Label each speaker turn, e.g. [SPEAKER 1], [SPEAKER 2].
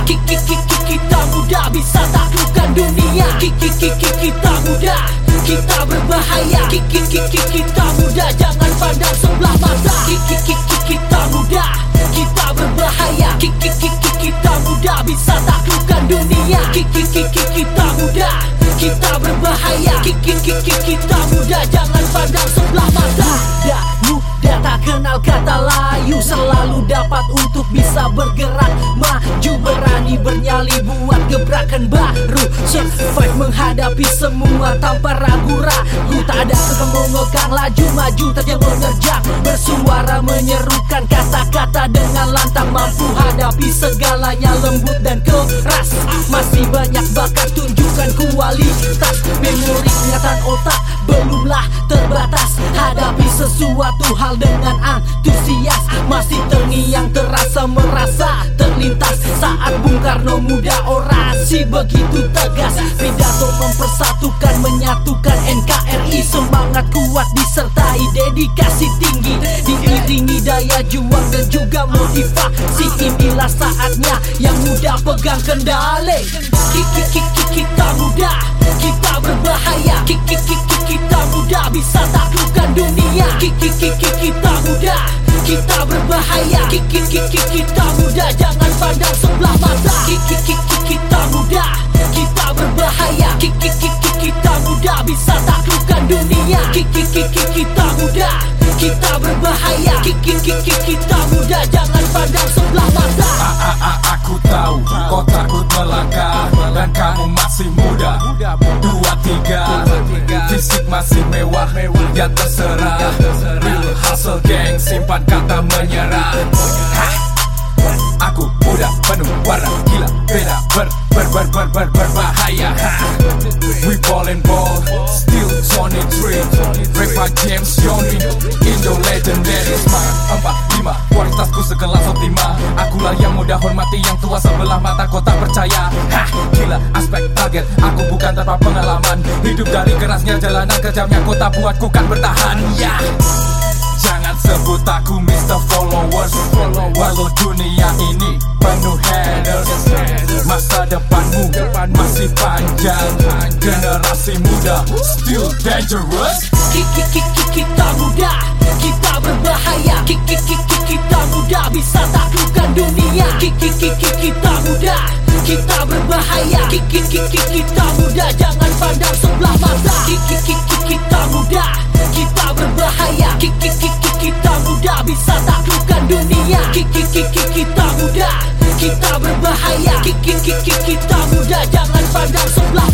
[SPEAKER 1] Kita muda bisa taklukkan dunia. Kita muda, kita berbahaya. Kita muda, jangan pandang sebelah mata. Kita muda, kita berbahaya. Kita muda bisa taklukkan dunia. Kita muda, kita berbahaya. Kita muda, jangan pandang sebelah mata. Muda tak kenal kata layu, selalu dapat untuk bisa bergerak maju, berani bernyali buat gebrakan baru, survive menghadapi semua tanpa ragu-ragu. Tak ada kekembangan laju maju, terjang menerjang, bersuara menyerukan kata-kata dengan lantang, mampu hadapi segalanya lembut dan keras. Masih banyak bakat, tunjukkan kualitas, memori ingatan otak belumlah terbatas. Hadapi sesuatu hal dengan antusias, masih terngiang terasa merasa terlintas. Saat Bung Karno muda orasi begitu tegas, pidato mempersatukan menyatukan NKRI. Semangat kuat disertai dedikasi tinggi, diiringi daya juang dan juga motivasi. Inilah saatnya yang muda pegang kendali. Kita muda, kita berbahaya. Kita muda bisa taklukkan dunia. Kita muda, kita berbahaya. Kita muda, jangan pandang sebelah mata. Kita muda, kita berbahaya. Kita muda bisa taklukkan dunia. Kita muda, kita berbahaya. Kita muda, jangan pandang sebelah mata.
[SPEAKER 2] Aku tahu kau takut melangkah dan kamu masih muda. 2-3 fisik masih mewah, ya terserah. Real hustle gang, simpan kata menyerah. Aku muda penuh warna, gila beda berbahaya. We ballin' ball, still 23. Reva James Yoni, Indo legendary. Semangat 45, kualitasku sekelas optima. Akulah yang muda hormati yang tua sebelah mata kau tak percaya. Gila aspek target, aku bukan tanpa pengalaman. Hidup dari kerasnya jalanan, kejamnya kota buatku kan bertahan. Jangan sebut aku Mr. Followers, walau dunia ini penuh haters. Masa depanmu masih panjang, generasi muda still dangerous.
[SPEAKER 1] Kita muda, kita berbahaya. Kita muda bisa taklukkan dunia. Kita muda, kita berbahaya. Kita muda, jangan pandang sebelah mata. Kita muda, kita berbahaya. Kita muda bisa taklukkan dunia. Kita muda, kita berbahaya. Kita muda, jangan pandang sebelah